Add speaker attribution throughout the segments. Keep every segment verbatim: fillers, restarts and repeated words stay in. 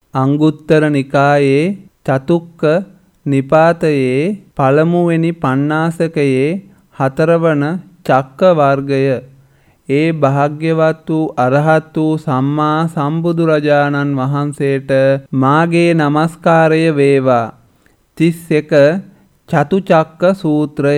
Speaker 1: අංගුත්තර නිකායේ චතුක්ක නිපාතයේ පළමුවෙනි පඤ්ඤාසකයේ හතරවන චක්ක වර්ගය. ඒ භාග්‍යවත් වූ අරහත් වූ සම්මා සම්බුදුරජාණන් වහන්සේට මාගේ නමස්කාරය වේවා. තිස් එක චතුචක්ක සූත්‍රය.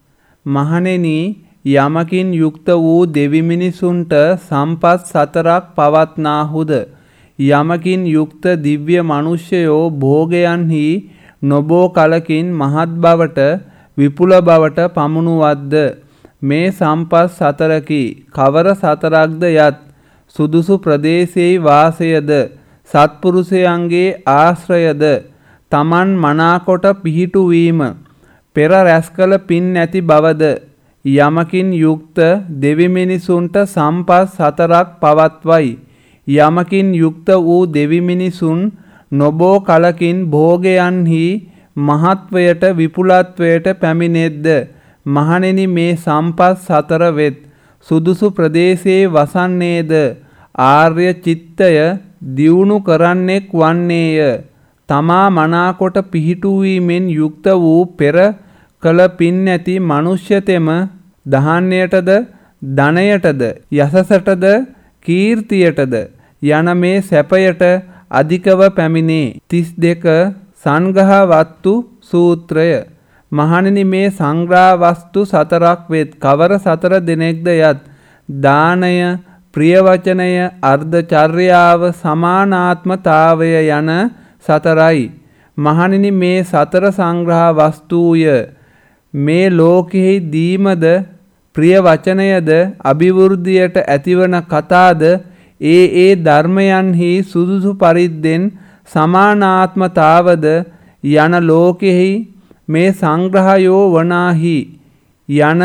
Speaker 1: මහණෙනි, යමකින් යුක්ත වූ දෙවි මිනිසුන්ට සම්පත් සතරක් පවත්නාහුද, යමකින් යුක්ත දිව්‍ය මනුෂ්‍යයෝ භෝගයන්හි නොබෝ කලකින් මහත් බවට විපුල බවට පමුණුවද්ද, මේ සම්පත් සතරකි. කවර සතරක්ද යත් සුදුසු ප්‍රදේශයේ වාසයද, සත්පුරුෂයන්ගේ ආශ්‍රයද, තමන් මනාකොට පිහිටුවීම, පෙර රැස්කල පින් නැති බවද, යමකින් යුක්ත දෙවි මිනිසුන්ට සම්පත් සතරක් පවත්වයි. යමකින් යුක්ත වූ දෙවි මිනිසුන් නොබෝ කලකින් භෝගයන්හි මහත්වයට විපුලත්වයට පැමිණෙද්ද, මහණෙනි, මේ සම්පත් සතර වෙත් සුදුසු ප්‍රදේශයේ වසන්නේද ආර්ය චිත්තය දියුණු කරන්නෙක් වන්නේය. තමා මනාකොට පිහිටුවීමෙන් යුක්ත වූ පෙර කළ පින් නැති මනුෂ්‍යතෙම දහන්නයටද ධනයටද යසසටද කීර්තියටද යන මේ සැපයට අධිකව පැමිණේ. තිස් දෙක සංග්‍රහ වස්තු සූත්‍රය. මහණෙනි, මේ සංග්‍රහ වස්තු සතරක් වෙත්. කවර සතර දෙනෙක්ද යත් දානය, ප්‍රියවචනය, අර්ධචර්යාව, සමානාත්මතාවය යන සතරයි. මහණෙනි, මේ සතර සංග්‍රහ වස්තුය මේ ලෝකෙහි දීමද, ප්‍රිය වචනයද, අභිවෘද්ධියට ඇතිවන කතාද, ඒ ඒ ධර්මයන්හි සුදුසු පරිද්දෙන් සමානාත්මතාවද යන ලෝකෙහි මේ සංග්‍රහයෝ වනාහි යන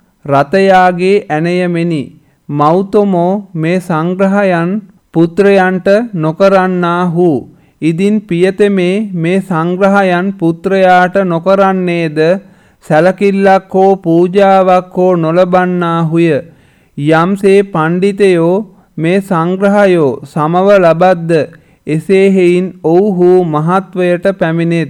Speaker 1: රතයාගේ ඇනයමෙනි. මෞතමෝ මේ සංග්‍රහයන් පුත්‍රයන්ට නොකරන්නාහු. ඉදින් පියතෙමේ මේ සංග්‍රහයන් පුත්‍රයාට නොකරන්නේද සැලකිල්ලක් හෝ පූජාවක් හෝ නොලබන්නාහුය. යම්සේ පණ්ඩිතයෝ මේ සංග්‍රහයෝ සමව ලබද්ද, එසේ හෙයින් ඔව්හු මහත්වයට පැමිණෙත්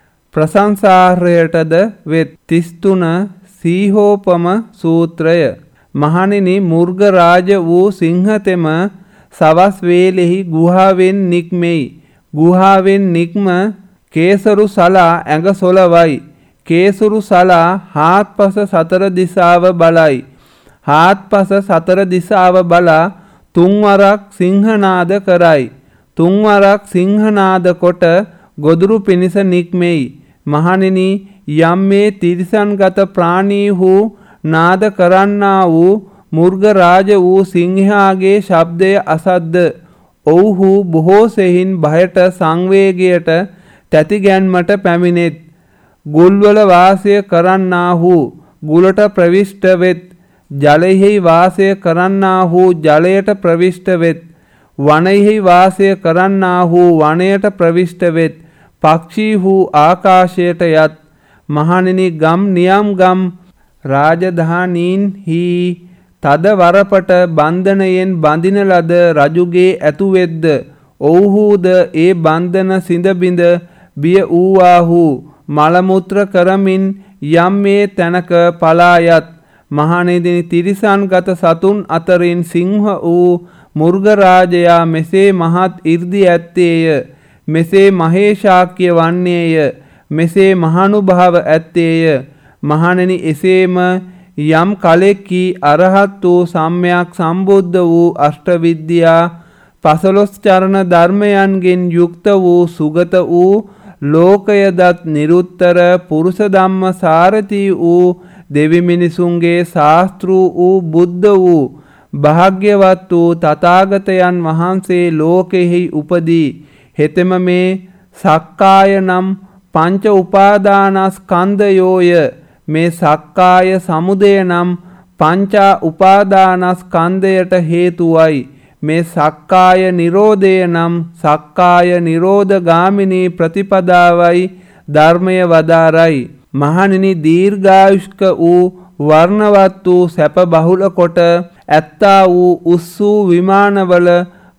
Speaker 1: ප්‍රශංසාර්හයටද වෙත්. තිස් තුන සීහෝපම සූත්‍රය. මහණෙනි, මුර්ග රාජ වූ සිංහතෙම සවස් වේලෙහි ගුහාවෙන් නික්මෙයි. ගුහාවෙන් නික්ම කේසරු සලා ඇඟ සොලවයි. කේසරු සලා හාත්පස සතර දිසාව බලයි. හාත්පස සතර දිසාව බලා තුන්වරක් සිංහනාද කරයි. තුන්වරක් සිංහනාද කොට ගොදුරු පිණිස නික්මෙයි. මහණෙනි, යම් මේ තිරිසන්ගත ප්‍රාණීහු නාද කරන්නා වූ මුර්ග රාජ වූ සිංහයාගේ ශබ්දය අසද්ද, ඔව්හු බොහෝ සෙයින් භයට සංවේගයට තැතිගැන්මට පැමිණෙත්. ගුල්වල වාසය කරන්නාහු ගුලට ප්‍රවිෂ්ට වෙත්. ජලයෙහි වාසය කරන්නාහු ජලයට ප්‍රවිෂ්ට වෙත්. වනයෙහි වාසය කරන්නාහු වනයට ප්‍රවිෂ්ට වෙත්. පක්ෂීහු ආකාශයට යත්. මහණෙනි, ගම් නියම් ගම් රාජධානීන්හි තද වරපට බන්ධනයෙන් බඳින ලද රජුගේ ඇතුවෙද්ද, ඔව්හුද ඒ බන්ධන සිඳ බිඳ බිය වූවාහු මලමුත්‍ර කරමින් යම් මේ තැනක පලායත්. මහණෙනි, තිරිසන්ගත සතුන් අතරින් සිංහ වූ මුර්ග රාජයා මෙසේ මහත් 이르දි ඇත්තේය. මෙසේ මහේශාක්‍ය වන්නේය. මෙසේ මහානුභාව ඇත්තේය. මහණෙනි, එසේම යම් කලෙකි අරහත් වූ සම්්‍යක් සම්බුද්ධ වූ අෂ්ටවිද්‍යා පසළොස් චරණ ධර්මයන්ගෙන් යුක්ත වූ සුගත වූ ලෝකයදත් නිරුත්තර පුරුෂ ධම්ම සාරති වූ දෙවි මිනිසුන්ගේ ශාස්ත්‍ර වූ බුද්ධ වූ භාග්‍යවත් වූ තථාගතයන් වහන්සේ ලෝකෙහි උපදී. හෙතෙම මේ සක්කාය නම් පංච උපාදානස්කන්ධයෝය. මේ සක්කාය සමුදය නම් පංචා උපාදානස්කන්ධයට හේතුවයි. මේ සක්කාය නිරෝධය නම් සක්කාය නිරෝධ ගාමිනී ප්‍රතිපදාවයි ධර්මය වදාරයි. මහණෙනි, දීර්ඝායුෂ්ක වූ වර්ණවත් වූ සැප බහුල කොට ඇත්තා වූ උස්සූ විමානවල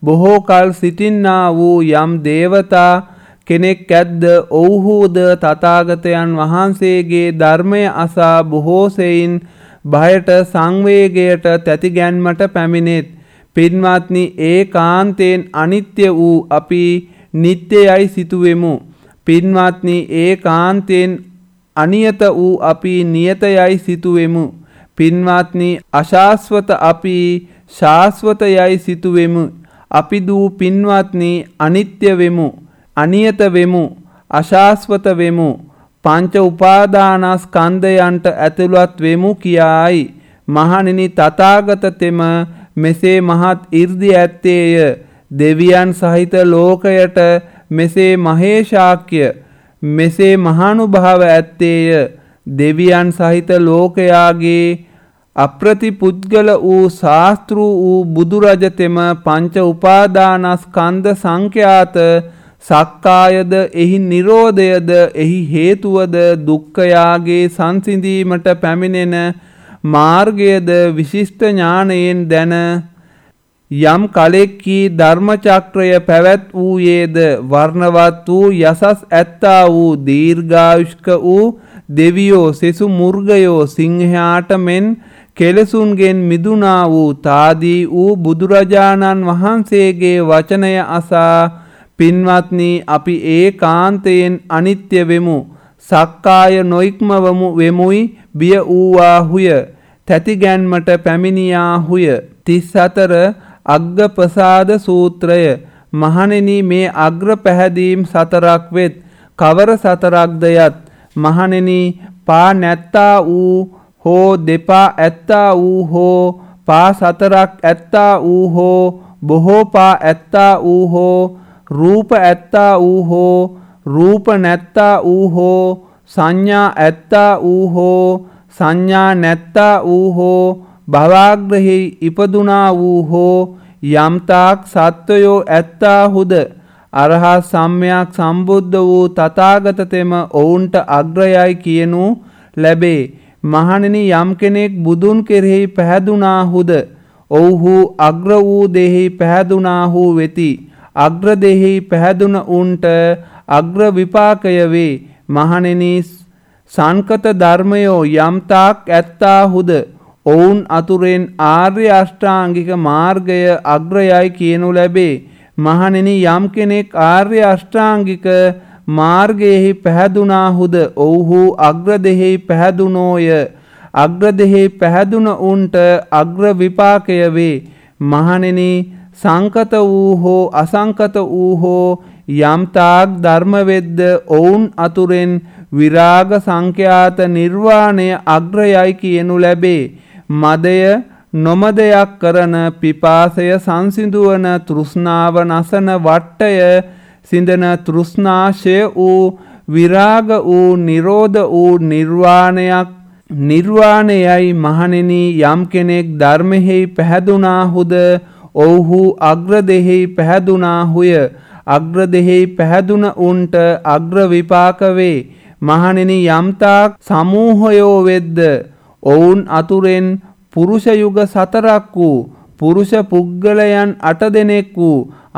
Speaker 1: බොහෝ කල් සිටින්නා වූ යම් දේවතා කෙනෙක් ඇද්ද ඔව්හුද තථාගතයන් වහන්සේගේ ධර්මය අසා බොහෝ සෙයින් භයට සංවේගයට තැතිගැන්මට පැමිණෙත්. පින්වත්නි, ඒකාන්තයෙන් අනිත්‍ය වූ අපි නිට්ටයයි සිතුවෙමු. පින්වත්නි, ඒකාන්තයෙන් අනියත වූ අපි නියතයයි සිතුවෙමු. පින්වත්නි, අශාස්වත අපි ශාස්වතයයි සිතුවෙමු. අපි දූ පින්වත්නි අනිත්‍ය වෙමු, අනියත වෙමු, අශාස්වත වෙමු, පංච උපාදානස්කන්ධයන්ට ඇතුළත් වෙමු කියායි. මහණෙනි, තථාගත තෙම මෙසේ මහත් 이르දි ඇත්තේය. දෙවියන් සහිත ලෝකයට මෙසේ මහේශාක්‍ය මෙසේ මහානුභාව ඇත්තේය. දෙවියන් සහිත ලෝකයාගේ අප්‍රතිපුද්ගල වූ ශාස්ත්‍ර වූ බුදුරජතෙම පංච උපාදානස්කන්ධ සංඛ්‍යාත සක්කායද එහි නිරෝධයද එහි හේතුවද දුක්ඛයාගේ සංසිඳීමට පැමිණෙන මාර්ගයද විශිෂ්ට ඥානයෙන් දැන යම් කලෙක්කි ධර්මචක්‍රය පැවැත් වූයේද වර්ණවත් වූ යසස් ඇත්තා වූ දීර්ඝායුෂ්ක වූ දෙවියෝ සෙසු මුර්ගයෝ සිංහයාට මෙන් කෙලසුන්ගෙන් මිදුණා වූ තාදී වූ බුදුරජාණන් වහන්සේගේ වචනය අසා පින්වත්නි අපි ඒකාන්තයෙන් අනිත්‍ය වෙමු. සක්කාය නොඉක්මවමු වෙමුයි බිය වූවාහුය. තැතිගැන්මට පැමිණියාහුය. තිස් හතර අග්ගපසාද සූත්‍රය. මහණෙනි, මේ අග්‍ර පැහැදීම් සතරක් වෙත්. කවර සතරක්ද යත්? මහණෙනි, පා නැත්තා වූ හෝ දෙපා ඇත්තා වූ හෝ පා සතරක් ඇත්තා වූ හෝ බොහෝ පා ඇත්තා වූ හෝ රූප ඇත්තා වූ හෝ රූප නැත්තා වූ හෝ සංඥා ඇත්තා වූ හෝ සංඥා නැත්තා වූ හෝ භවග්‍රහි ඉපදුනා වූ හෝ යම්තාක් සත්වයෝ ඇත්තාහුද අරහත් සම්මයක් සම්බුද්ධ වූ තථාගත තෙම ඔවුන්ට අග්‍රයයි කියනු ලැබේ. මහණෙනි, යම් කෙනෙක් බුදුන් කෙරෙහි පැහැදුනාහුද ඔව්හු අග්‍ර වූ දෙහි පැහැදුනාහු වෙති. අග්‍ර දෙහි පැහැදුන උන්ට අග්‍ර විපාකය වේ. මහණෙනි, සංකත ධර්මයෝ යම්තාක් ඇත්තාහුද ඔවුන් අතුරෙන් ආර්ය අෂ්ටාංගික මාර්ගය අග්‍රයයි කියනු ලැබේ. මහණෙනි, යම් කෙනෙක් ආර්ය අෂ්ටාංගික මාර්ගයෙහි පැහැදුනාහුද ඔව්හු අග්‍ර දෙහි පැහැදුනෝය. අග්‍ර දෙහි පැහැදුන උන්ට අග්‍ර විපාකය වේ. මහණෙනි, සංකත වූ හෝ අසංකත වූ හෝ යම්තාක් ධර්ම වෙද්ද ඔවුන් අතුරෙන් විරාග සංඛ්‍යාත නිර්වාණය අග්‍රයයි කියනු ලැබේ. මදය නොමදයක් කරන පිපාසය සංසිඳුවන තෘෂ්ණාව නසන වට්ටය සිඳන තෘෂ්ණාශය වූ විරාග වූ නිරෝධ වූ නිර්වාණයක් නිර්වාණයයි. මහණෙනි, යම් කෙනෙක් ධර්මෙහි පැහැදුනාහුද ඔව්හු අග්‍ර දෙහි පැහැදුනාහුය. අග්‍ර දෙහි පැහැදුන උන්ට අග්‍ර විපාක වේ. මහණෙනි, යම්තාක් සමූහයෝ වෙද්ද ඔවුන් අතුරෙන් පුරුෂ යුග සතරක් වූ පුරුෂ පුද්ගලයන් අට දෙනෙක් වූ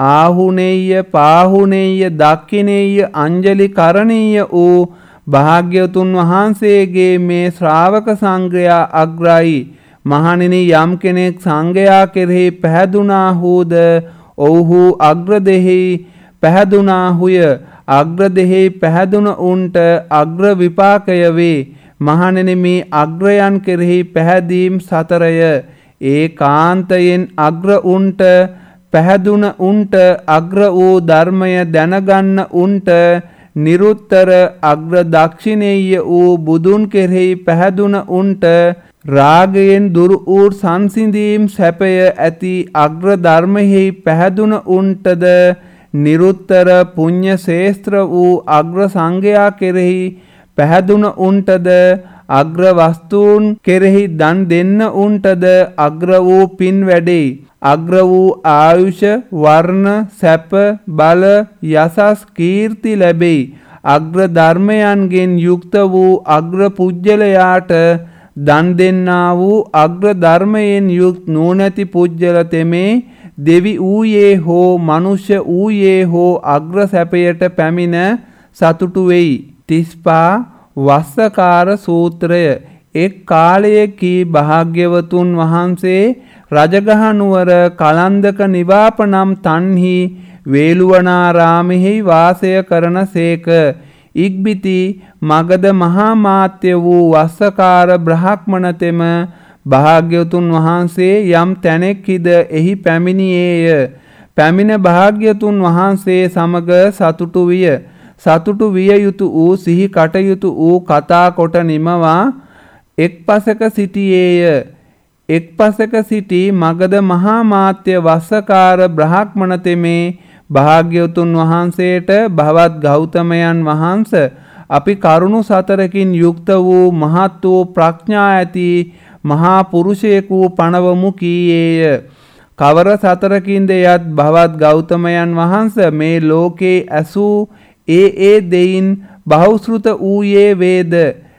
Speaker 1: ආහුනේය පාහුනේය දක්ඛිනේය අංජලි කරණීය වූ භාග්‍යවතුන් වහන්සේගේ මේ ශ්‍රාවක සංඝයා අග්‍රයි. මහණෙනි, යම් කෙනෙක් සංඝයා කෙරෙහි පැහැදුනාහුද ඔව්හු අග්‍ර දෙහි පැහැදුනාහුය. අග්‍ර දෙහි පැහැදුන උන්ට අග්‍ර විපාකය වේ. මහණෙනි, මේ අග්‍රයන් කෙරෙහි පැහැදීම් සතරය. ඒකාන්තයෙන් අග්‍ර උන්ට පැහැදුන උන්ට අග්‍ර වූ ධර්මය දැනගන්න උන්ට නිරුත්තර අග්‍ර දක්ෂිනේය වූ බුදුන් කෙරෙහි පැහැදුන උන්ට රාගයෙන් දුරු වූ සංසිඳීම් සැපය ඇති අග්‍ර ධර්මෙහි පැහැදුන උන්ටද නිරුත්තර පුඤ්ඤ ශේස්ත්‍ර වූ අග්‍ර සංඝයා කෙරෙහි පැහැදුන උන්ටද අග්‍ර වස්තුන් කෙරෙහි දන් දෙන්න උන්ටද අග්‍ර වූ පින් වැඩේ. අග්‍ර වූ ආයුෂ වර්ණ සැප බල යසස් කීර්ති ලැබෙයි. අග්‍ර ධර්මයන්ගෙන් යුක්ත වූ අග්‍ර පුජ්‍යලයාට දන් දෙන්නා වූ අග්‍ර ධර්මයෙන් යුක්ත නුවණැති පුජ්‍යල තෙමේ දෙවි ඌයේ හෝ මනුෂ්‍ය ඌයේ හෝ අග්‍ර සැපයට පැමිණ සතුටු වෙයි. තිස්පා වස්සකාර සූත්‍රය. එක් කාලයකී භාග්‍යවතුන් වහන්සේ රජගහනුවර කලන්දක නිවාප නම් තන්හි වේළුවනාරාමෙහි වාසය කරන සේක. ඉක්බිති මගධ මහාමාත්‍ය වූ වස්සකාර බ්‍රහ්මණතෙම භාග්‍යවතුන් වහන්සේ යම් තැනෙක්හිද එහි පැමිණියේය. පැමිණ භාග්‍යවතුන් වහන්සේ සමග සතුටු විය. සතුටු විය යුතු වූ සිහි කටයුතු වූ කතා කොට නිමවා එක් පසක සිටියේය. එක් පසක සිටි මගධ මහාමාත්‍ය වස්සකාර බ්‍රහ්මණතෙමේ භාග්‍යවතුන් වහන්සේට භවත් ගෞතමයන් වහන්ස අපි කරුණු සතරකින් යුක්ත වූ මහත් වූ ප්‍රඥා ඇති මහා පුරුෂයෙකු පණවමු කීයේය. කවර සතරකින්ද යත් භවත් ගෞතමයන් වහන්ස මේ ලෝකේ ඇසූ ඒ ඒ දෙයින් බහුශෘත වූයේ වේද.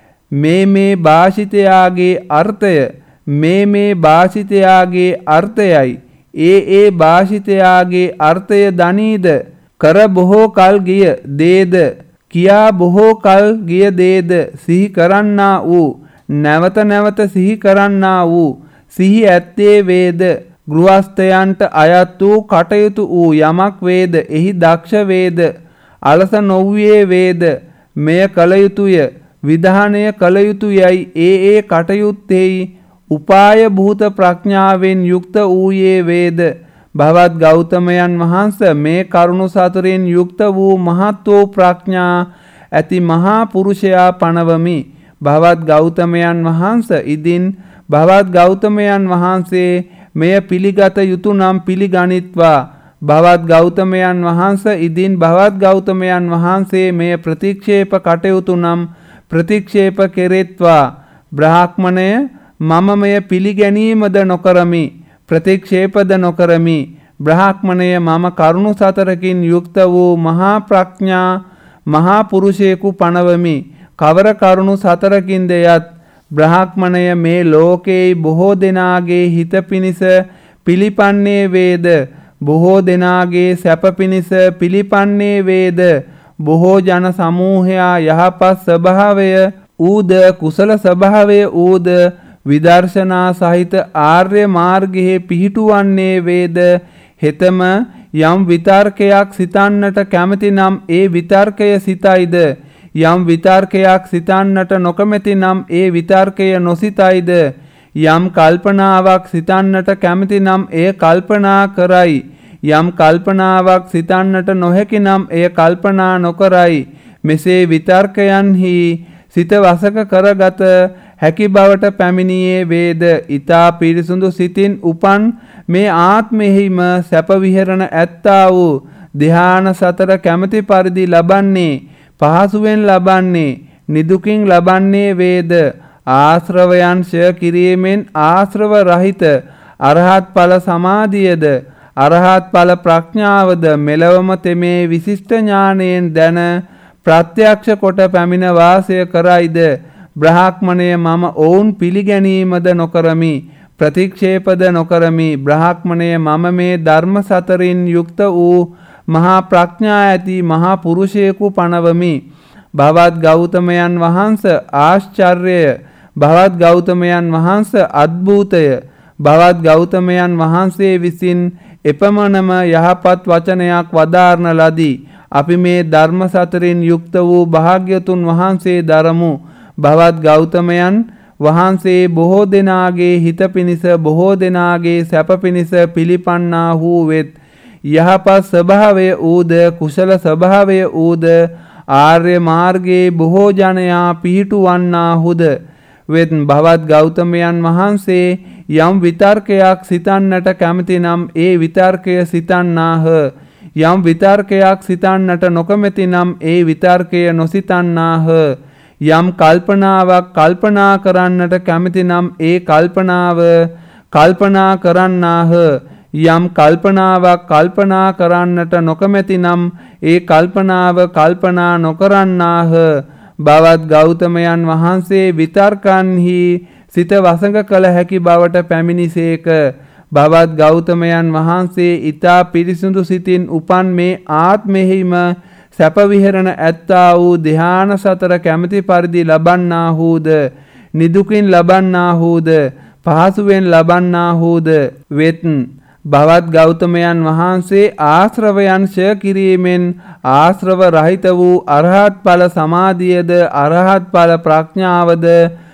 Speaker 1: මේ මේ භාෂිතයාගේ අර්ථය මේ මේ භාෂිතයාගේ අර්ථයයි. ඒ ඒ භාෂිතයාගේ අර්ථය දනීද. කර බොහෝ කල් ගිය දේද කියා බොහෝ කල් ගිය දේද සිහි කරන්නා වූ නැවත නැවත සිහි කරන්නා වූ සිහි ඇත්තේ වේද. ගෘහස්ථයන්ට අයත් වූ කටයුතු වූ යමක් වේද එහි දක්ෂ වේද. අලස නොව්වේ වේද. මෙය කළ යුතුය විධානය කළ යුතු යයි ඒ ඒ කටයුත්තෙහි උපාය භූත ප්‍රඥාවෙන් යුක්ත වූයේ වේද. භවත් ගෞතමයන් වහන්ස මේ කරුණු සතරෙන් යුක්ත වූ මහත් වූ ප්‍රඥා ඇති මහා පුරුෂයා පණවමි. භවත් ගෞතමයන් වහන්ස ඉදින් භවත් ගෞතමයන් වහන්සේ මෙය පිළිගත යුතු නම් පිළිගනිත්වා. භවත් ගෞතමයන් වහන්ස ඉදින් භවත් ගෞතමයන් වහන්සේ මෙය ප්‍රතික්ෂේප කටයුතු නම් ප්‍රතික්ෂේප කෙරෙත්වා. බ්‍රාහ්මණය මම මෙය පිළිගැනීමද නොකරමි ප්‍රතික්ෂේපද නොකරමි. බ්‍රාහ්මණය මම කරුණු සතරකින් යුක්ත වූ මහා ප්‍රඥා මහා පුරුෂයෙකු පණවමි. කවර කරුණු සතරකින්ද යත් බ්‍රාහ්මණය මේ ලෝකේ බොහෝ දෙනාගේ හිත පිණිස පිළිපන්නේ වේද. බොහෝ දෙනාගේ සැප පිණිස පිළිපන්නේ වේද. බොහෝ ජන සමූහයා යහපත් ස්වභාවය ඌද කුසල ස්වභාවය ඌද විදර්ශනා සහිත ආර්ය මාර්ගයේ පිහිටුවන්නේ වේද. හෙතම යම් විතර්කයක් සිතන්නට කැමති නම් ඒ විතර්කය සිතයිද. යම් විතර්කයක් සිතන්නට නොකමැති නම් ඒ විතර්කය නොසිතයිද. යම් කල්පනාවක් සිතන්නට කැමති නම් එය කල්පනා කරයි. යම් කල්පනාවක් සිතන්නට නොහැකි නම් එය කල්පනා නොකරයි. මෙසේ විතර්කයන්හි සිත වසක කරගත හැකි බවට පැමිණියේ වේද. ඊතා පිරිසුදු සිතින් උපන් මේ ආත්මෙහිම සැප විහරණ ඇත්තා වූ ධ්‍යාන සතර කැමැති පරිදි ලබන්නේ පහසුවෙන් ලබන්නේ නිදුකින් ලබන්නේ වේද. ආශ්‍රවයන් ක්ෂය කිරීමෙන් ආශ්‍රව රහිත අරහත් ඵල සමාධියද අරහත් ඵල ප්‍රඥාවද මෙලවම තෙමේ විශිෂ්ට ඥානයෙන් දැන ප්‍රත්‍යක්ෂ කොට පැමිණ වාසය කරයිද. බ්‍රාහ්මණය මම ඔවුන් පිළිගැනීමද නොකරමි ප්‍රතික්ෂේපද නොකරමි. බ්‍රාහ්මණය මම මේ ධර්ම සතරින් යුක්ත වූ මහා ප්‍රඥා ඇති මහා පුරුෂයෙකු පණවමි. භවත් ගෞතමයන් වහන්ස ආශ්චර්යය. භවත් ගෞතමයන් වහන්ස අද්භූතය. භවත් ගෞතමයන් වහන්සේ විසින් එපමණම යහපත් වචනයක් වදාරන ලදී. අපි මේ ධර්ම සතරින් යුක්ත වූ භාග්‍යතුන් වහන්සේ දරමු. භවත් ගෞතමයන් වහන්සේ බොහෝ දෙනාගේ හිත පිණිස බොහෝ දෙනාගේ සැප පිණිස පිළිපන්නා වූ වෙත්. යහපත් ස්වභාවය ඌද කුසල ස්වභාවය ඌද ආර්ය මාර්ගයේ බොහෝ ජනයා පිහිටුවන්නාහුද වෙත්. භවත් ගෞතමයන් වහන්සේ යම් විතර්කයක් සිතන්නට කැමති නම් ඒ විතර්කය සිතන්නාහ. යම් විතර්කයක් සිතන්නට නොකමැති නම් ඒ විතර්කය නොසිතන්නාහ. යම් කල්පනාවක් කල්පනා කරන්නට කැමති නම් ඒ කල්පනාව කල්පනා කරන්නාහ. යම් කල්පනාවක් කල්පනා කරන්නට නොකමැති නම් ඒ කල්පනාව කල්පනා නොකරන්නාහ. භවත් ගෞතමයන් වහන්සේ විතර්කන්හි සිත වසඟ කළ හැකි බවට පැමිණිසේක. භවත් ගෞතමයන් වහන්සේ ඊතා පිරිසිදු සිතින් උපන් මේ ආත්මෙහිම සැප විහරණ ඇත්තා වූ ධ්‍යාන සතර කැමැති පරිදි ලබන්නාහුද නිදුකින් ලබන්නාහුද පහසුවෙන් ලබන්නාහුද වෙත්. භවත් ගෞතමයන් වහන්සේ ආශ්‍රවයන් ක්ෂය කිරීමෙන් ආශ්‍රව රහිත වූ අරහත් ඵල සමාධියද අරහත් ඵල ප්‍රඥාවද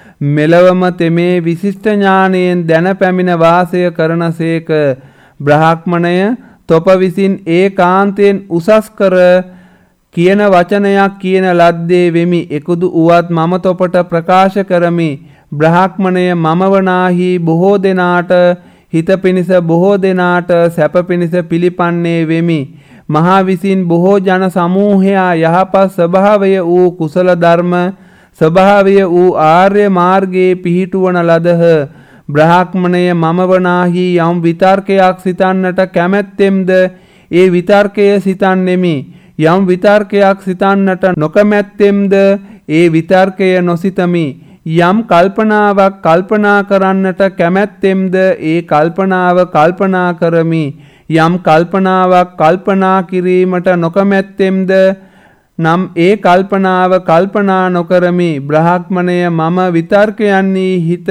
Speaker 1: මෙලවම තෙමේ විශිෂ්ට ඥානයෙන් දැන පැමිණ වාසය කරනසේක. බ්‍රාහ්මණය තොප විසින් ඒකාන්තයෙන් උසස් කර කියන වචනයක් කියන ලද්දේ වෙමි. එකුදු උවත් මම තොපට ප්‍රකාශ කරමි. බ්‍රාහ්මණය මම වනාහි බොහෝ දෙනාට හිත පිණිස බොහෝ දෙනාට සැප පිණිස පිළිපන්නේ වෙමි. මහා විසින් බොහෝ ජන සමූහයා යහපත් ස්වභාවය වූ කුසල ධර්ම ස්වභාවය වූ ආර්ය මාර්ගයේ පිහිටුවන ලදහ. බ්‍රාහ්මණය මම වනාහි යම් විතර්කයක් සිතන්නට කැමැත්තෙම්ද ඒ විතර්කය සිතන්නෙමි. යම් විතර්කයක් සිතන්නට නොකමැත්තෙම්ද ඒ විතර්කය නොසිතමි. යම් කල්පනාවක් කල්පනා කරන්නට කැමැත්තෙම්ද ඒ කල්පනාව කල්පනා කරමි. යම් කල්පනාවක් කල්පනා කිරීමට නොකමැත්තෙම්ද නම් ඒ කල්පනාව කල්පනා නොකරමි. බ්‍රාහ්මණය මම විතර්කයන්හි හිත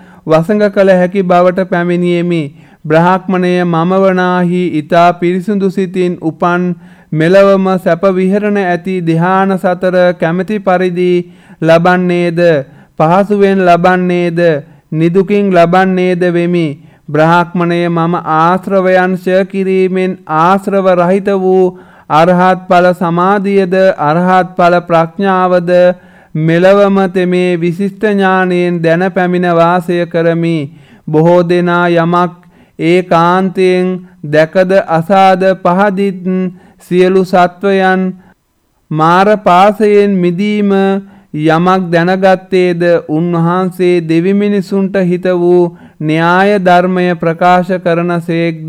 Speaker 1: වසඟ කළ හැකි බවට පැමිණියෙමි. බ්‍රාහ්මණය මම වනාහි ඊතා පිරිසිදු සිතින් උපන් මෙලවම සැප විහරණ ඇති ධ්‍යාන සතර කැමැති පරිදි ලබන්නේද පහසුවෙන් ලබන්නේද නිදුකින් ලබන්නේද වෙමි. බ්‍රාහ්මණය මම ආශ්‍රවයන් ක්ෂය කිරීමෙන් ආශ්‍රව රහිත වූ අරහත් ඵල සමාධියද අරහත් ඵල ප්‍රඥාවද මෙලවම තෙමේ විශිෂ්ට ඥානයෙන් දැන පැමිණ වාසය කරමි. බොහෝ දෙනා යමක් ඒකාන්තයෙන් දැකද අසාද පහදිත් සියලු සත්වයන් මාර පාසයෙන් මිදීම යමක් දැනගත්තේද උන්වහන්සේ දෙවි මිනිසුන්ට හිත වූ න්‍යාය ධර්මය ප්‍රකාශ කරනසේක්ද.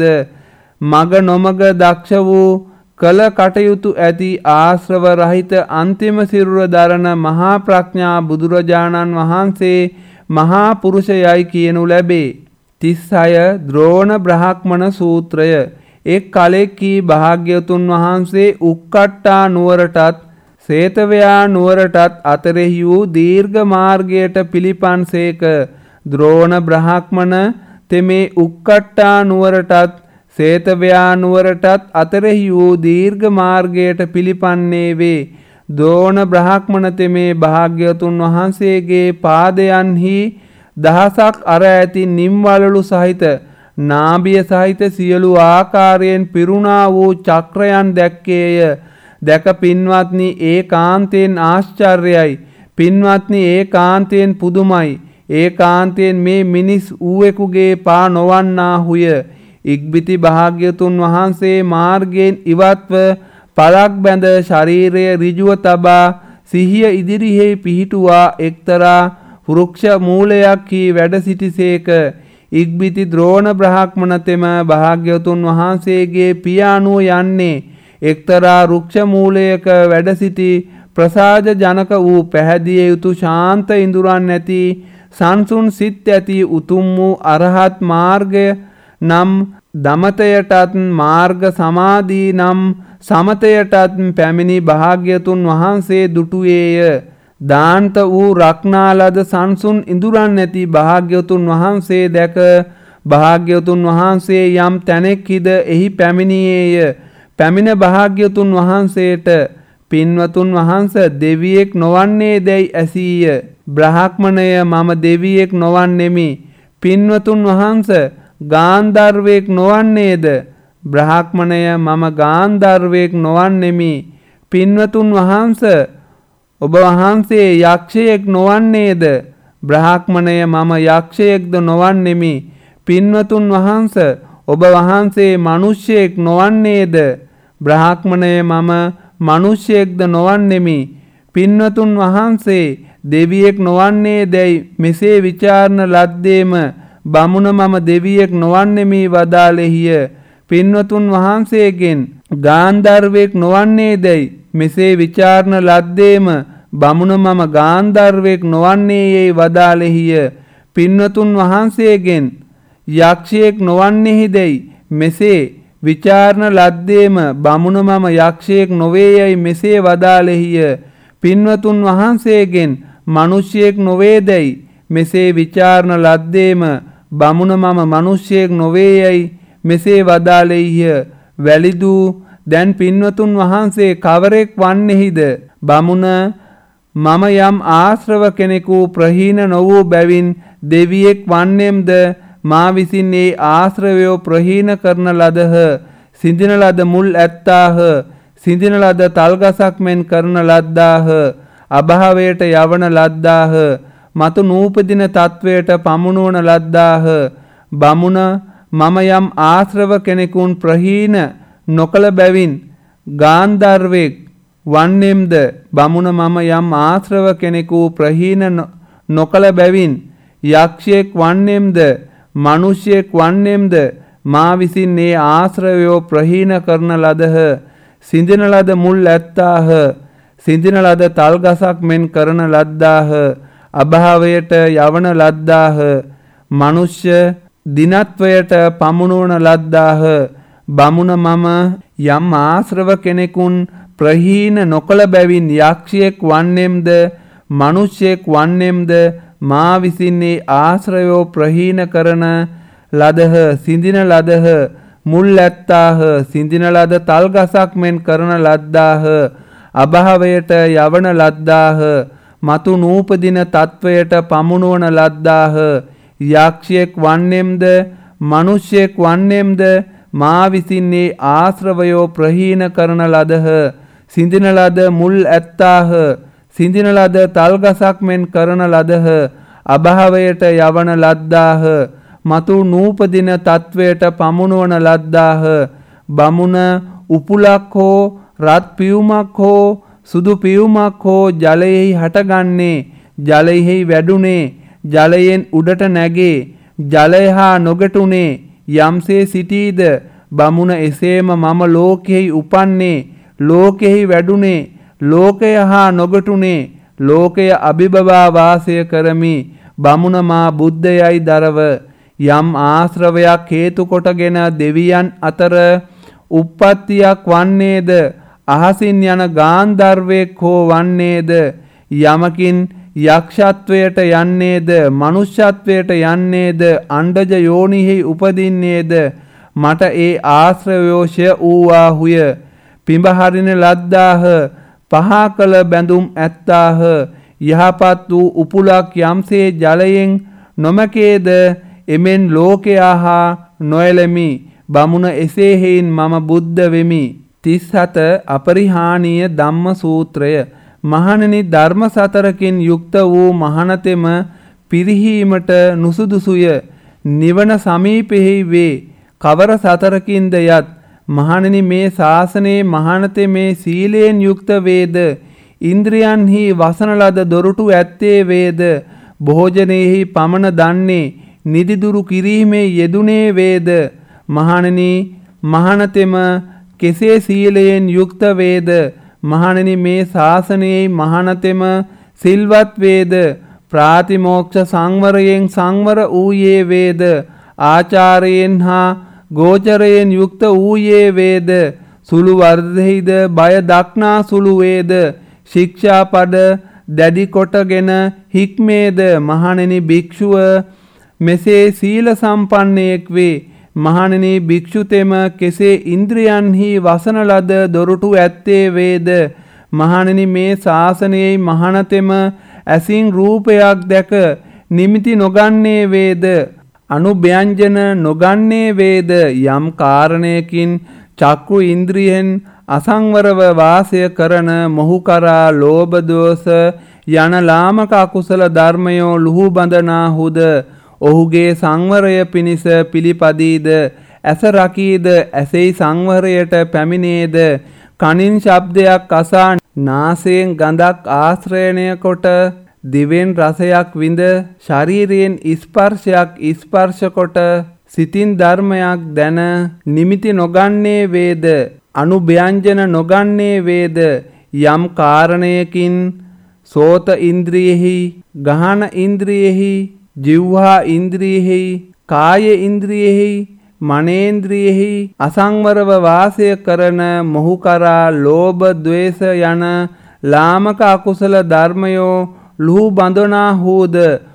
Speaker 1: මග නොමග දක්ෂ වූ කල කටයුතු ඇති ආශ්‍රව රහිත අන්තිම සිරුර දරන මහා ප්‍රඥා බුදුරජාණන් වහන්සේ මහා පුරුෂයයි කියනු ලැබේ. තිස්හය ද්‍රෝණ බ්‍රාහ්මණ සූත්‍රය. එක් කලෙකී භාග්‍යවතුන් වහන්සේ උක්කට්ටා නුවරටත් සේතවයා නුවරටත් අතරෙහි වූ දීර්ඝ මාර්ගයට පිළිපන්සේක. ද්‍රෝණ බ්‍රාහ්මණ තෙමේ උක්කට්ටා නුවරටත් සේතවයා නුවරටත් අතරෙහි වූ දීර්ඝ මාර්ගයට පිළිපන්නේ වේ. ද්‍රෝණ බ්‍රාහ්මණ තෙමේ භාග්‍යවතුන් වහන්සේගේ පාදයන්හි දහසක් අර ඇති නිම්වලලු සහිත නාභිය සහිත සියලු ආකාරයෙන් පිරුණා වූ චක්‍රයන් දැක්කේය. දැක පින්වත්නි ඒකාන්තයෙන් ආශ්චර්යයි. පින්වත්නි ඒකාන්තයෙන් පුදුමයි. ඒකාන්තයෙන් මේ මිනිස් ඌවෙකුගේ පා නොවන්නාහුය. ඉක්බිති භාග්‍යතුන් වහන්සේ මාර්ගයෙන් ඉවත්ව පලක් බැඳ ශරීරය ඍජුව තබා සිහිය ඉදිරියෙහි පිහිටුවා එක්තරා වෘක්ෂ මූලයක් හි වැඩ සිටිසේක. ඉක්බිති ද්‍රෝණ බ්‍රාහ්මණ තෙම භාග්‍යවතුන් වහන්සේගේ පියාණුව යන්නේ එක්තරා වෘක්ෂ මූලයක වැඩ සිටි ප්‍රසාද ජනක වූ පැහැදිය යුතු ශාන්ත ඉඳුරන් ඇති සංසුන් සිත් ඇති උතුම් වූ අරහත් මාර්ගය නම් දමතයටත් මාර්ග සමාධී නම් සමතයටත් පැමිණි භාග්‍යතුන් වහන්සේ දුටුවේය. දාන්ත වූ රක්නාලද සංසුන් ඉඳුරන් ඇති භාග්‍යවතුන් වහන්සේ දැක භාග්‍යවතුන් වහන්සේ යම් තැනෙක්හිද එහි පැමිණියේය. පැමිණ භාග්‍යවතුන් වහන්සේට පින්වතුන් වහන්ස දෙවියෙක් නොවන්නේ දැයි ඇසීය. බ්‍රාහ්මණය මම දෙවියෙක් නොවන්නෙමි. පින්වතුන් වහන්ස ගාන්ධර්වයෙක් නොවන්නේද? බ්‍රාහ්මණය මම ගාන්ධර්වයෙක් නොවන්නෙමි. පින්වතුන් වහන්ස ඔබ වහන්සේ යක්ෂයෙක් නොවන්නේද? බ්‍රාහ්මණය මම යක්ෂයෙක්ද නොවන්නෙමි. පින්වතුන් වහන්ස ඔබ වහන්සේ මනුෂ්‍යයෙක් නොවන්නේද? බ්‍රාහ්මණය මම මනුෂ්‍යයෙක්ද නොවන්නෙමි. පින්වතුන් වහන්සේ දෙවියෙක් නොවන්නේ දැයි මෙසේ විචාරණ ලද්දේම බමුණ මම දෙවියෙක් නොවන්නෙමි වදාළෙහිය. පින්වතුන් වහන්සේගෙන් ගාන්ධර්වයෙක් නොවන්නේ දැයි මෙසේ විචාරණ ලද්දේම බමුණ මම ගාන්ධර්වයෙක් නොවන්නේ යයි වදාළෙහිය. පින්වතුන් වහන්සේගෙන් යක්ෂයෙක් නොවන්නේහිදැයි මෙසේ විචාරණ ලද්දේම බමුණ මම යක්ෂයෙක් නොවේ යයි මෙසේ වදාළෙහිය. පින්වතුන් වහන්සේගෙන් මිනිසෙක් නොවේදැයි මෙසේ විචාරණ ලද්දේම බමුණ මම මිනිසෙක් නොවේ යයි මෙසේ වදාළෙහිය. වැලිදූ දැන් පින්වතුන් වහන්සේ කවරෙක් වන්නේහිද? බමුණ මම යම් ආශ්‍රව කෙනෙකු ප්‍රහීන නො වූ බැවින් දෙවියෙක් වන්නේම්ද මා විසින් ඒ ආශ්‍රවය ප්‍රහීන කරන ලදහ. සිඳින ලද මුල් ඇත්තාහ. සිඳින ලද තල්ගසක් මෙන් කරන ලද්දාහ. අභාවයට යවන ලද්දාහ. මතු නූපදින තත්වයට පමුණුවන ලද්දාහ. බමුණ මම යම් ආශ්‍රව කෙනෙකුන් ප්‍රහීන නොකළ බැවින් ගාන්ධර්වෙක් වන්නේම්ද? බමුණ මම යම් ආශ්‍රව කෙනෙකු ප්‍රහීන නොකළ බැවින් යක්ෂයෙක් වන්නේම්ද? මිනිසෙක් වන්නේම්ද? මා විසින් මේ ආශ්‍රවය ප්‍රහීන කරන ලදහ. සිඳින ලද මුල් ඇත්තාහ. සිඳින ලද තල්ගසක් මෙන් කරන ලද්දාහ. අභාවයට යවන ලද්දාහ. මනුෂ්‍ය දිනත්වයට පමුණුවන ලද්දාහ. බමුණ මම යම් ආශ්‍රව කෙනෙකුන් ප්‍රහීන නොකළ බැවින් යක්ෂයෙක් වන්නේම්ද? මිනිසෙක් වන්නේම්ද? මා විසින් මේ ආශ්‍රවය ප්‍රහීන කරන ලදහ. සිඳින ලදහ. මුල් ඇත්තාහ. සිඳින ලද තල්ගසක් මෙන් කරන ලද්දාහ. අභාවයට යවන ලද්දාහ. මතු නූපදින තත්වයට පමුණුවන ලද්දාහ. යක්ෂයෙක් වන්නේම්ද? මිනිසෙක් වන්නේම්ද? මා විසින් මේ ආශ්‍රවය ප්‍රහීන කරන ලදහ. සිඳින ලද මුල් ඇත්තාහ. සිඳින ලද තල්ගසක් මෙන් කරන ලදහ. අභාවයට යවන ලද්දාහ. මතු නූපදින තත්වයට පමුණුවන ලද්දාහ. බමුණ උපුලක් හෝ රත් පියුමක් හෝ සුදු පියුමක් හෝ ජලයෙහි හටගන්නේ, ජලයෙහි වැඩුනේ, ජලයෙන් උඩට නැගේ, ජලය හා නොගැටුනේ යම්සේ සිටීද? බමුණ එසේම මම ලෝකෙහි උපන්නේ, ලෝකෙහි වැඩුනේ, ලෝකය හා නොගැටුනේ, ලෝකය අභිබවා වාසය කරමි. බමුණ මා බුද්ධයයි දරව. යම් ආශ්‍රවයක් හේතු කොටගෙන දෙවියන් අතර උප්පත්තියක් වන්නේද? අහසින් යන ගාන්ධර්වෙක් හෝ වන්නේද? යමකින් යක්ෂත්වයට යන්නේද? මනුෂ්‍යත්වයට යන්නේද? අණ්ඩජ යෝනිහි උපදින්නේද? මට ඒ ආශ්‍රවයෝෂය වූවාහුය. පිඹ හරින ලද්දාහ. පහා කළ බැඳුම් ඇත්තාහ. යහපත් වූ උපුලක් යම්සේ ජලයෙන් නොමකේද? එමෙන් ලෝකයා හා නොයලමි. බමුණ එසේ හේයින් මම බුද්ධ වෙමි. තිස් හත අපරිහානීය ධම්ම සූත්‍රය. මහණෙනි, ධර්ම සතරකින් යුක්ත වූ මහණතෙම පිරිහීමට නුසුදුසුය. නිවන සමීපෙහි වේ. කවර සතරකින්ද යත්? මහණෙනි, මේ ශාසනයේ මහණතෙ මේ සීලයෙන් යුක්ත වේද? ඉන්ද්‍රියන්හි වසන ලද දොරටු ඇත්තේ වේද? භෝජනයේහි පමණ දන්නේ, නිදිදුරු කිරීමේ යෙදුනේ වේද? මහණෙනි, මහණතෙම කෙසේ සීලයෙන් යුක්ත වේද? මහණෙනි, මේ ශාසනයේ මහණතෙම සිල්වත් වේද? ප්‍රාතිමෝක්ෂ සංවරයෙන් සංවර වූයේ වේද? ආචාරයෙන් හා ගෝචරයෙන් යුක්ත වූයේ වේද? සුළු වර්ධෙහිද බය දක්නා සුළු වේද? ශික්ෂාපද දැඩි කොටගෙන හික්මේද? මහණෙනි, භික්ෂුව මෙසේ සීල සම්පන්නයෙක් වේ. මහණෙනි, භික්ෂුතෙම කෙසේ ඉන්ද්‍රියන්හි වසන ලද දොරටු ඇත්තේ වේද? මහණෙනි, මේ ශාසනයේ මහණතෙම ඇසින් රූපයක් දැක නිමිති නොගන්නේ වේද? අනුභ්‍යංජන නොගන්නේ වේද? යම් කාරණයකින් චක්කු ඉන්ද්‍රියෙන් අසංවරව වාසය කරන මොහු කරා ලෝභ දෝෂ යන ලාමක අකුසල ධර්මයෝ ලුහු බඳනාහුද? ඔහුගේ සංවරය පිණිස පිළිපදීද? ඇස රකීද? ඇසෙහි සංවරයට පැමිණේද? කනින් ශබ්දයක් අසා නාසයෙන් ගඳක් ආශ්‍රයණය කොට දිවෙන් රසයක් විඳ ශරීරයෙන් ස්පර්ශයක් ස්පර්ශ කොට සිතින් ධර්මයක් දැන නිමිති නොගන්නේ වේද? අනුභ්‍යංජන නොගන්නේ වේද? යම් කාරණයකින් සෝත ඉන්ද්‍රියෙහි, ගහන ඉන්ද්‍රියෙහි, ජිව්හා ඉන්ද්‍රියෙහි, කාය ඉන්ද්‍රියෙහි මනේන්ද්‍රියෙහි අසංවරව වාසය කරන මොහු කරා ලෝභ ද්වේෂ යන ලාමක අකුසල ධර්මයෝ ලුහු බඳනාහුද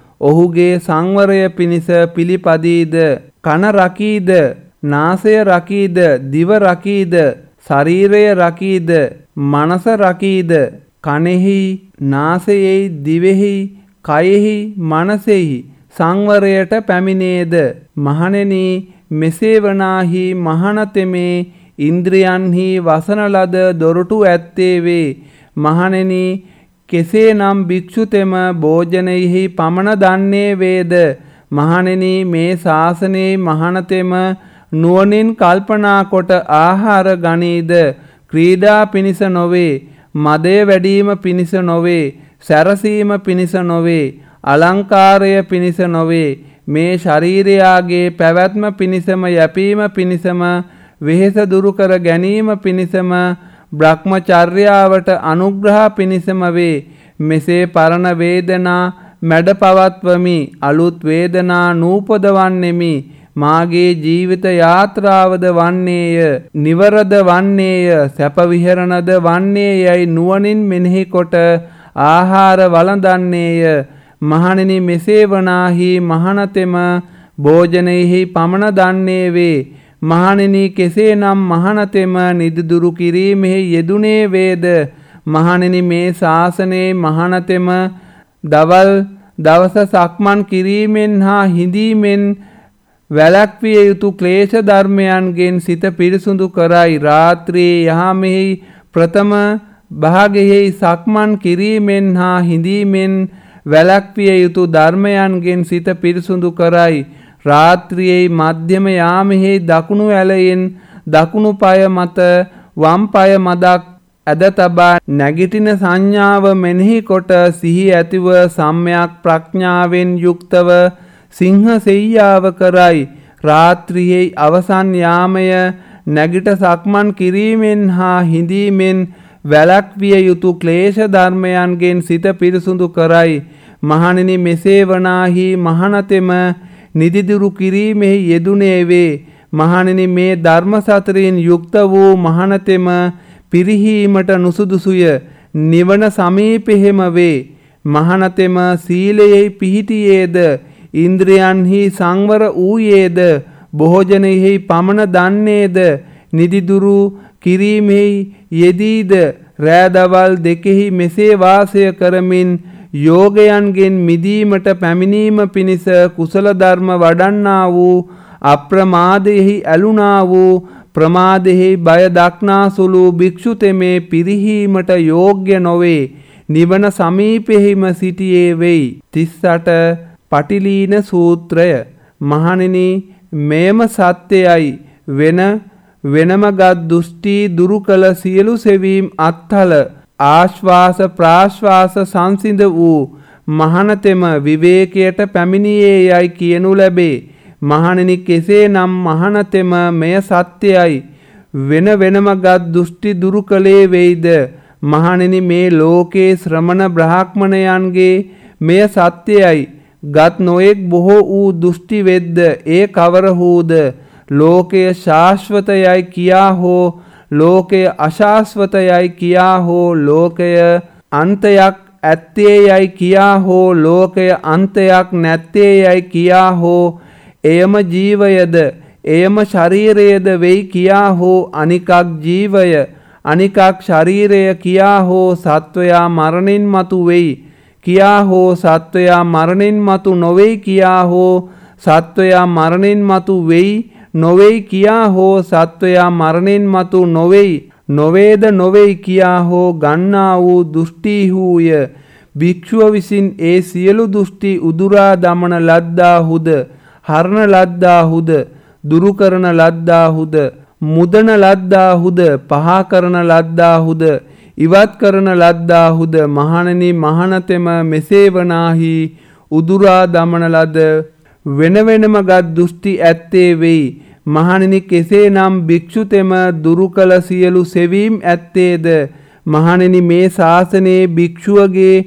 Speaker 1: ඔහුගේ සංවරය පිණිස පිළිපදීද කන රකීද නාසය රකීද දිව රකීද ශරීරය රකීද මනස රකීද කනෙහි නාසයෙහි දිවෙහි කයෙහි මනසෙහි සංවරයට පැමිණේද මහණෙනි මෙසේ වනාහි මහණතෙමේ ඉන්ද්‍රියන්හි වසන ලද දොරටු ඇත්තේ වේ මහණෙනි කෙසේනම් භික්ෂුතෙම භෝජනයෙහි පමණ දන්නේ වේද මහණෙනි මේ ශාසනයේ මහණතෙම නුවණින් කල්පනා කොට ආහාර ගනීද ක්‍රීඩා පිණිස නොවේ මදය වැඩීම පිණිස නොවේ සැරසීම පිණිස නොවේ අලංකාරය පිණිස නොවේ මේ ශරීරයාගේ පැවැත්ම පිණිසම යැපීම පිණිසම වෙහෙස දුරු කර ගැනීම පිණිසම බ්‍රහ්මචර්යාවට අනුග්‍රහ පිණිසම වේ මෙසේ පරණ වේදනා මැඩ පවත්වමි අලුත් වේදනා නූපදවන්නෙමි මාගේ ජීවිත යාත්‍රාවද වන්නේය නිවරද වන්නේය සැප විහරණද වන්නේ යයි නුවණින් මෙනෙහි කොට ආහාර වළඳන්නේය මහණෙනි මෙසේ වනාහි මහණතෙම භෝජනයෙහි පමණ දන්නේ වේ මහණෙනි කෙසේනම් මහණතෙම නිදිදුරු කිරීමෙහි යෙදුනේ වේද මහණෙනි මේ ශාසනයේ මහණතෙම දවල් දවස සක්මන් කිරීමෙන් හා හිඳීමෙන් වැළැක්විය යුතු ක්ලේශ ධර්මයන්ගෙන් සිත පිරිසුදු කරයි රාත්‍රියේ යහමෙහි ප්‍රථම භාගයෙහි සක්මන් කිරීමෙන් හා හිඳීමෙන් වැළැක්විය යුතු ධර්මයන්ගෙන් සිත පිරිසුදු කරයි රාත්‍රියේ මධ්‍යම යාමෙහි දකුණු ඇලයෙන් දකුණු පාය මත වම් පාය මදක් ඇද තබා නැගිටින සංඥාව මෙනෙහි කොට සිහි ඇතිව සම්‍යක් ප්‍රඥාවෙන් යුක්තව සිංහ සෙයියාව කරයි රාත්‍රියේ අවසන් යාමය නැගිට සක්මන් කිරීමෙන් හා හිඳීමෙන් වැළැක්විය යුතු ක්ලේශ ධර්මයන්ගෙන් සිත පිරිසුදු කරයි මහණෙනි මෙසේ වනාහි මහණතෙම නිදිදුරු කිරීමෙහි යෙදුනේ වේ මහණෙනි මේ ධර්ම සතරින් යුක්ත වූ මහණතෙම පිරිහීමට නුසුදුසුය නිවන සමීපෙහිම වේ මහණතෙම සීලයෙහි පිහිටියේද ඉන්ද්‍රයන්හි සංවර වූයේද භෝජනයෙහි පමණ දන්නේද නිදිදුරු කිරීමෙහි යෙදීද රෑදවල් දෙකෙහි මෙසේ වාසය කරමින් යෝගයන්ගෙන් මිදීමට පැමිණීම පිණිස කුසල ධර්ම වඩන්නා වූ අප්‍රමාදයෙහි ඇලුනා වූ ප්‍රමාදයෙහි බය දක්නාසුළු භික්ෂුතෙමේ පිරිහීමට යෝග්‍ය නොවේ නිවන සමීපෙහිම සිටියේ වෙයි තිස් අට පටිලීන සූත්‍රය මහණෙනි මේම සත්‍යයයි වෙන වෙනමගත් දෘෂ්ටි දුරු කළ සියලු සෙවීම් අත්හල ආශ්වාස ප්‍රාශ්වාස සංසිඳ වූ මහණතෙම විවේකයට පැමිණියේ යයි කියනු ලැබේ මහණෙනි කෙසේනම් මහණතෙම මෙය සත්‍යයයි වෙන වෙනමගත් දෘෂ්ටි දුරු කළේ වෙයිද මහණෙනි මේ ලෝකේ ශ්‍රමණ බ්‍රාහ්මණයන්ගේ මෙය සත්‍යයයි ගත් නොයෙක් බොහෝ වූ දෘෂ්ටි වෙද්ද ඒ කවරහුද ලෝකය ශාශ්වතයයි කියා හෝ ලෝකය අශාශ්වතයයි කියා හෝ ලෝකය අන්තයක් ඇත්තේ යයි කියා හෝ ලෝකය අන්තයක් නැත්තේ යයි කියා හෝ එයම ජීවයද එයම ශරීරයද වෙයි කියා හෝ අනිකක් ජීවය අනිකක් ශරීරය කියා හෝ සත්වයා මරණින් මතු වෙයි කියා හෝ සත්වයා මරණින් මතු නොවෙයි කියා හෝ සත්වයා මරණින් මතු වෙයි නොවෙයි කියා හෝ සත්වයා මරණින් මතු නොවෙයි නොවේද නොවෙයි කියා හෝ ගන්නා වූ දෘෂ්ටිහුය භික්ෂුව විසින් ඒ සියලු දෘෂ්ටි උදුරා දමන ලද්දාහුද හරණ ලද්දාහුද දුරු කරන ලද්දාහුද මුදන ලද්දාහුද පහ කරන ලද්දාහුද ඉවත් කරන ලද්දාහුද මහණෙනි මහණතෙම මෙසේ වනාහි උදුරා දමන ලද වෙන වෙනමගත් දෘෂ්ටි ඇත්තේ වෙයි මහණෙනි කෙසේනම් භික්ෂුතෙම දුරු කළ සියලු සෙවීම් ඇත්තේද මහණෙනි මේ ශාසනයේ භික්ෂුවගේ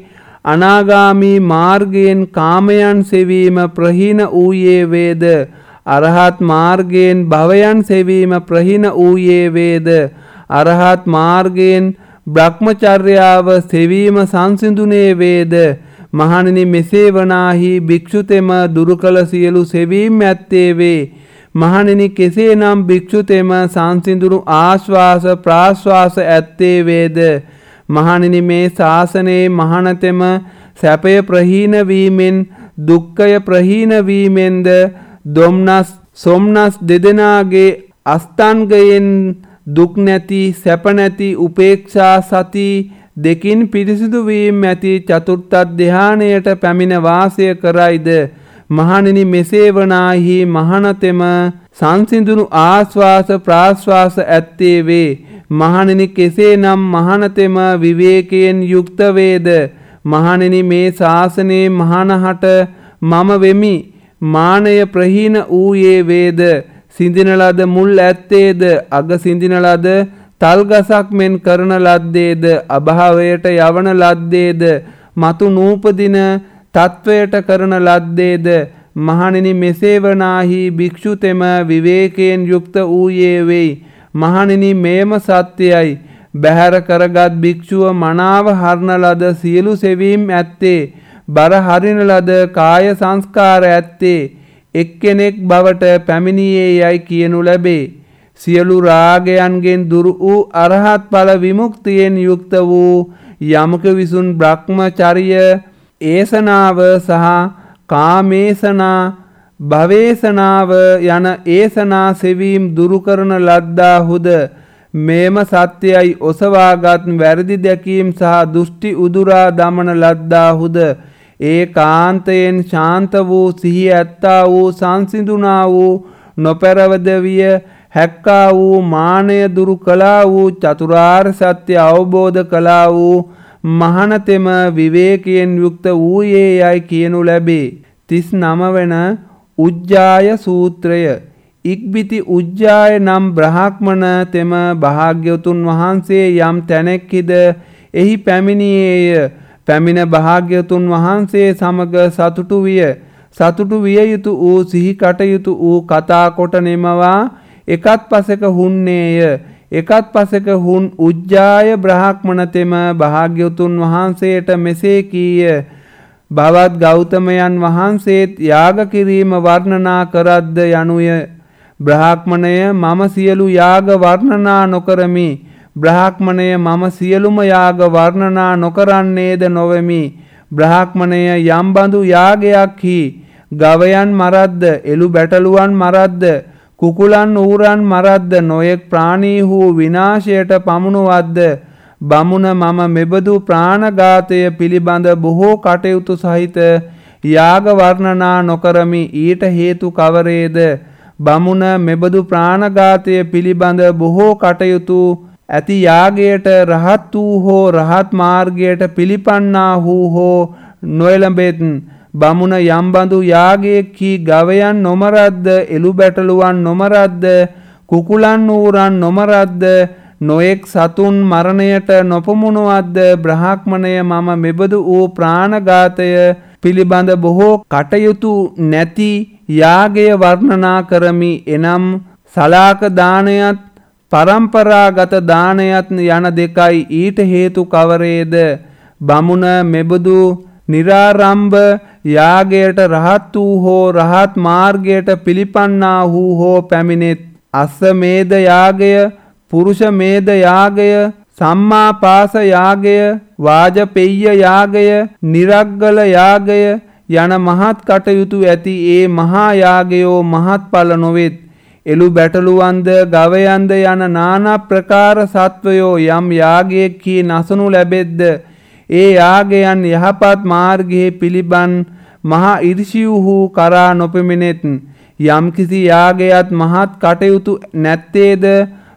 Speaker 1: අනාගාමී මාර්ගයෙන් කාමයන් සෙවීම ප්‍රහීන වූයේ වේද අරහත් මාර්ගයෙන් භවයන් සෙවීම ප්‍රහීන වූයේ වේද අරහත් මාර්ගයෙන් බ්‍රහ්මචර්යාව සෙවීම සංසිඳුනේ වේද මහණෙනි මෙසේ වනාහි භික්ෂුතෙම දුරු කළ සියලු සෙවීම් ඇත්තේ වේ මහණෙනි කෙසේනම් භික්ෂුතෙම සංසිඳුණු ආශ්වාස ප්‍රාශ්වාස ඇත්තේ වේද මහණෙනි මේ ශාසනයේ මහණතෙම සැපය ප්‍රහීන වීමෙන් දුක්ඛය ප්‍රහීන වීමෙන්ද දොම්නස් සොම්නස් දෙදෙනාගේ අස්තංගයෙන් දුක් නැති සැප නැති උපේක්ෂා සති දෙකින් පිරිසිදු වීම ඇති චතුර්ථ ධානයට පැමිණ වාසය කරයිද මහණෙනි මෙසේ වනාහි මහණතෙම සංසිඳුණු ආස්වාස ප්‍රාස්වාස ඇත්තේ වේ මහණෙනි කෙසේනම් මහණතෙම විවේකයෙන් යුක්ත වේද මහණෙනි මේ ශාසනයේ මහණහට මම වෙමි මානය ප්‍රහීන වූයේ වේද සිඳින ලද මුල් ඇත්තේද අග සිඳින ලද තල්ගසක් මෙන් කරන ලද්දේද අභාවයට යවන ලද්දේද මතු නූපදින තත්වයට කරන ලද්දේද මහණෙනි මෙසේ වනාහි භික්ෂුතෙම විවේකයෙන් යුක්ත වූයේ වෙයි මහණෙනි මේම සත්‍යයයි බහැර කරගත් භික්ෂුව මනාව හරන ලද සියලු සෙවීම් ඇත්තේ බර හරින ලද කාය සංස්කාර ඇත්තේ එක්කෙනෙක් බවට පැමිණියේ යයි කියනු ලැබේ සියලු රාගයන්ගෙන් දුරු වූ අරහත් ඵල විමුක්තියෙන් යුක්ත වූ යමක විසුන් බ්‍රහ්මචර්ය ඒසනාව සහ කාමේසනා භවේසනාව යන ඒසනා සෙවීම් දුරු කරන ලද්දාහුද මේම සත්‍යයයි ඔසවාගත් වැරදි දැකීම් සහ දෘෂ්ටි උදුරා දමන ලද්දාහුද ඒ කාන්තයෙන් ශාන්ත වූ සිහිය ඇත්තා වූ සංසිඳුණා වූ නොපැරවද විය හැක්කා වූ මානය දුරු කළා වූ චතුරාර්ය සත්‍ය අවබෝධ කළා වූ මහණතෙම විවේකයෙන් යුක්ත වූයේ යයි කියනු ලැබේ. තිස් නව වන උජ්ජාය සූත්‍රය. ඉක්බිති උජ්ජාය නම් බ්‍රහ්මණ තෙම භාග්‍යවතුන් වහන්සේ යම් තැනෙක්හිද එහි පැමිණියේය. පැමිණ භාග්‍යවතුන් වහන්සේ සමග සතුටු විය. සතුටු විය යුතු වූ සිහි කටයුතු වූ කතා කොට නෙමවා එකත් පසක හුන්නේය. එකත් පසක හුන් උජ්ජාය බ්‍රහ්මණ තෙම භාග්‍යවතුන් වහන්සේට මෙසේ කීය. භවත් ගෞතමයන් වහන්සේත් යාග කිරීම වර්ණනා කරද්ද යනුය. බ්‍රහ්මණය මම සියලු යාග වර්ණනා නොකරමි. බ්‍රහ්මණය මම සියලුම යාග වර්ණනා නොකරන්නේද නොවෙමි. බ්‍රහ්මණය යම් බඳු යාගයක් හි ගවයන් මරද්ද එළු බැටළුවන් මරද්ද කුකුලන් ඌරන් මරද්ද නොයෙක් ප්‍රාණීහු විනාශයට පමුණුවද්ද බමුණ මම මෙබඳු ප්‍රාණඝාතය පිළිබඳ බොහෝ කටයුතු සහිත යාග වර්ණනා නොකරමි. ඊට හේතු කවරේද? බමුණ මෙබඳු ප්‍රාණඝාතය පිළිබඳ බොහෝ කටයුතු ඇති යාගයට රහත් වූ හෝ රහත් මාර්ගයට පිළිපන්නා වූ හෝ නොයලඹෙත්. බමුණ යම් බඳු යාගයකි ගවයන් නොමරද්ද එළු බැටළුවන් නොමරද්ද කුකුලන් ඌරන් නොමරද්ද නොයෙක් සතුන් මරණයට නොපමුණුවද්ද බ්‍රහ්මණය මම මෙබඳු වූ ප්‍රාණඝාතය පිළිබඳ බොහෝ කටයුතු නැති යාගය වර්ණනා කරමි. එනම් සලාක දානයත් පරම්පරාගත දානයත් යන දෙකයි. ඊට හේතු කවරේද? බමුණ මෙබඳු නිරාරම්භ යාගයට රහත් වූ හෝ රහත් මාර්ගයට පිළිපන්නා වූ හෝ පැමිණෙත්. අස්සමේධ යාගය, පුරුෂ මේධ යාගය, සම්මා පාස යාගය, වාජපෙය්‍ය යාගය, නිරග්ගල යාගය යන මහත් කටයුතු ඇති ඒ මහා යාගයෝ මහත්ඵල නොවෙත්. එළු බැටළුවන්ද ගවයන්ද යන নানা ප්‍රකාර සත්වයෝ යම් යාගයකි නසනු ලැබෙද්ද ඒ යාගයන් යහපත් මාර්ගයේ පිළිබන් මහා ඉර්ෂියුහු කරා නොපෙමිණෙත්. යම්කිසි යාගයත් මහත් කටයුතු නැත්තේද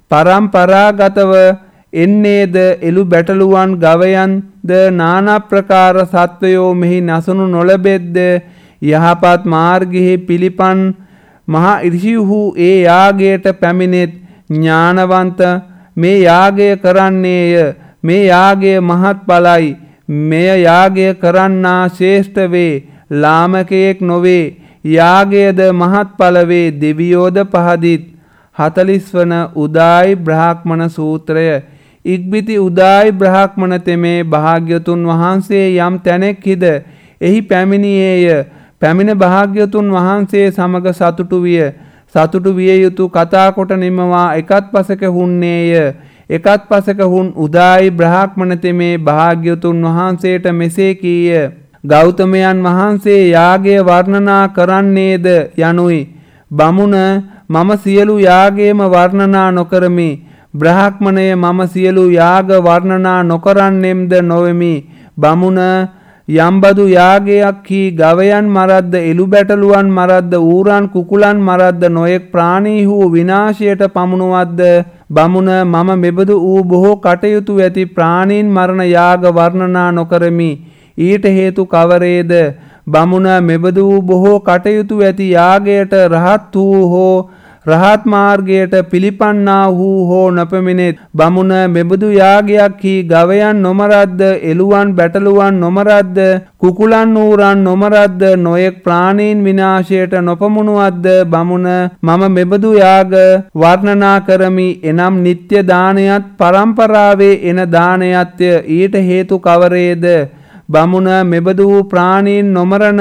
Speaker 1: පරම්පරාගතව එන්නේද එළු බැටළුවන් ගවයන්ද নানা ප්‍රකාර සත්වයෝ මෙහි නසනු නොලැබෙද්ද යහපත් මාර්ගයේ පිළිපන් මහා ඉර්ෂියුහු ඒ යාගයට පැමිණෙත්. ඥානවන්ත මේ යාගය කරන්නේය. මේ යාගය මහත්ඵලයි. මෙය යාගය කරන්නා ශ්‍රේෂ්ඨ වේ. ලාමකයෙක් නොවේ. යාගයද මහත්ඵල වේ. දෙවියෝද පහදිත්. හතළිස් වන උදායි බ්‍රාහ්මණ සූත්‍රය. ඉක්බිති උදායි බ්‍රාහ්මණ තෙමේ භාග්‍යතුන් වහන්සේ යම් තැනෙක් හිද එහි පැමිණියේය. පැමිණ භාග්‍යතුන් වහන්සේ සමග සතුටු විය. සතුටු විය යුතු කතා කොට නිමවා එකත් පසක හුන්නේය. එකත් පසක හුන් උදායි බ්‍රාහ්මණ තෙමේ භාග්‍යතුන් වහන්සේට මෙසේ කීය. ගෞතමයන් වහන්සේ යාගය වර්ණනා කරන්නේද යනුයි. බමුණ, මම සියලු යාගයම වර්ණනා නොකරමි. බ්‍රාහ්මණය, මම සියලු යාග වර්ණනා නොකරන්නෙම්ද නොවෙමි. බමුණ, යම්බදු යාගයක් කී ගවයන් මරද්ද, එළු බැටළුවන් මරද්ද, ඌරන් කුකුලන් මරද්ද, නොයෙක් ප්‍රාණීහු විනාශයට පමුණුවද්ද. බමුණ, මම මෙබඳු වූ බොහෝ කටයුතු ඇති ප්‍රාණීන් මරණ යාග වර්ණනා නොකරමි. ඊට හේතු කවරේද? බමුණ, මෙබඳු වූ බොහෝ කටයුතු ඇති යාගයට රහත් වූ හෝ රහත් මාර්ගයට පිළිපන්නා වූ හෝ නොපෙමිණෙත්. බමුණ, මෙබඳු යාගයක් කී ගවයන් නොමරද්ද, එළුවන් බැටළුවන් නොමරද්ද, කුකුලන් ඌරන් නොමරද්ද, නොයෙක් ප්‍රාණීන් විනාශයට නොපමුණුවද්ද. බමුණ, මම මෙබඳු යාග වර්ණනා කරමි. එනම් නිත්‍ය දානයත් පරම්පරාවේ එන දානයත්ය. ඊට හේතු කවරේද? බමුණ, මෙබඳු වූ ප්‍රාණීන් නොමරණ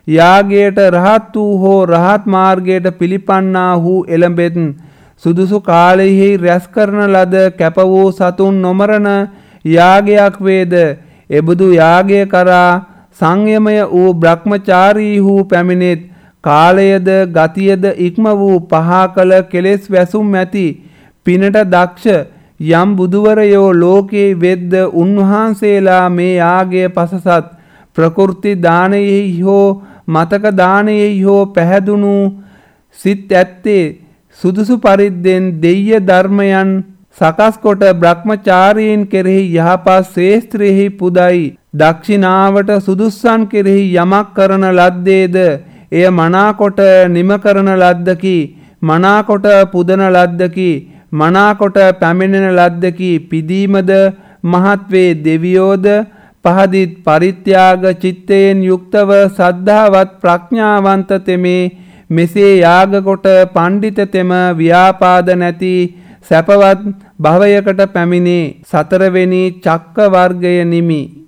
Speaker 1: යාගයට රහත් වූ හෝ රහත් මාර්ගයට පිළිපන්නා වූ එළඹෙත්. සුදුසු කාලයෙහි රැස් කරන ලද කැප වූ සතුන් නොමරණ යාගයක් වේද. එබඳු යාගය කරා සංයමය වූ බ්‍රහ්මචාරීහු පැමිණෙත්. කාලයද ගතියද ඉක්ම වූ පහා කළ කෙලෙස් වැසුම් ඇති පිනට දක්ෂ යම් බුදුවරයෝ ලෝකේ වෙද්ද උන්වහන්සේලා මේ යාගය පසසත්. ප්‍රකෘති දානයෙහි හෝ මතක දානයෙහි හෝ පැහැදුණු සිත් ඇත්තේ සුදුසු පරිද්දෙන් දෙය්‍ය ධර්මයන් සකස් කොට බ්‍රහ්මචාරීන් කෙරෙහි යහපත් ශ්‍රේෂ්ඨයෙහි පුදයි. දක්ෂිනාවට සුදුස්සන් කෙරෙහි යමක් කරන ලද්දේද එය මනාකොට නිම කරන ලද්දකි. මනාකොට පුදන ලද්දකි. මනාකොට පැමිණෙන ලද්දකි. පිදීමද මහත් වේ. දෙවියෝද පහදිත්. පරිත්‍යාග චිත්තයෙන් යුක්තව සද්ධාවත් ප්‍රඥාවන්ත තෙමේ මෙසේ යාග කොට පණ්ඩිත තෙම ව්‍යාපාද නැති සැපවත් භවයකට පැමිණේ. සතරවෙනි චක්ක වර්ගය නිමි.